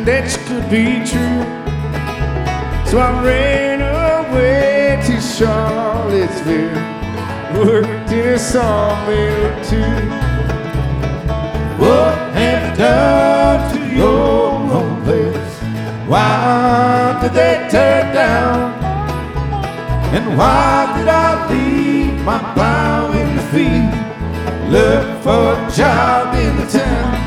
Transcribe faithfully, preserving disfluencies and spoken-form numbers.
that you could be true. So I ran away to Charlottesville, worked in a sawmill too. What have you done to your home place? Why did they tear it down? And why did I leave my plow in the field, look for a job in the town?